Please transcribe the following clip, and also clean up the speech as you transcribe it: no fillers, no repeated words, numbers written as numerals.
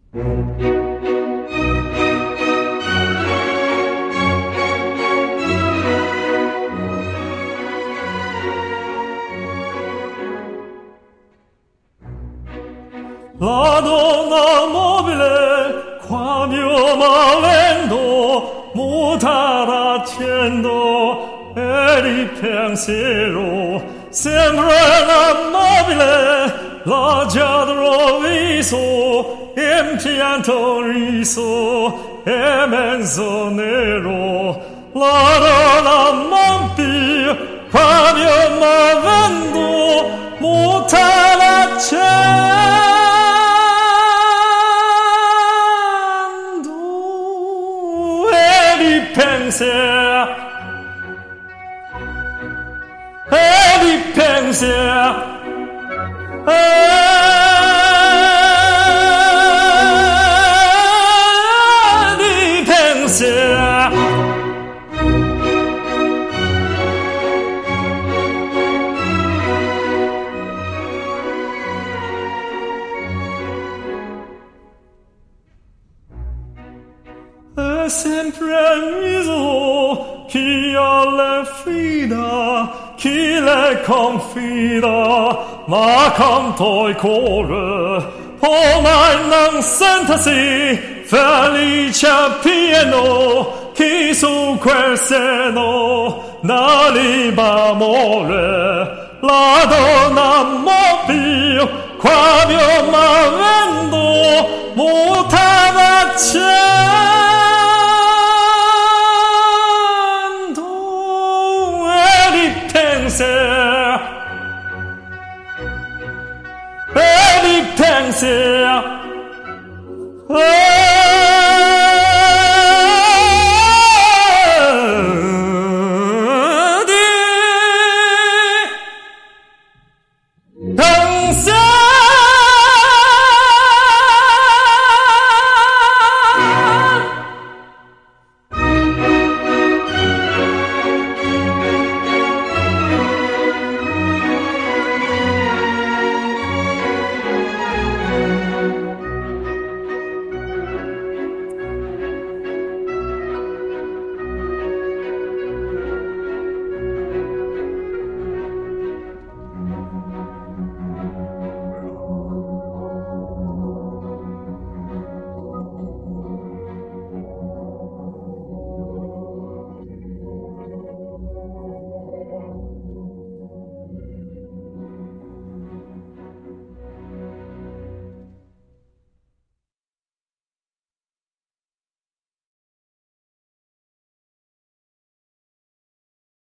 La donna mobile, qua mio malendo, mutar accendo, e di pensiero, sempre l'amabile, leggiadro viso, impianto riso, e mezzo nero, la donna mobile, qua mio malendo, mutar accendo, penser e di penser e di penser sempre viso chi alle fida, chi le confida, ma canto il cuore, ormai non sentasi felice pieno, chi su quel seno n'aliba amore, la donna mobile, qua mio m'avendo,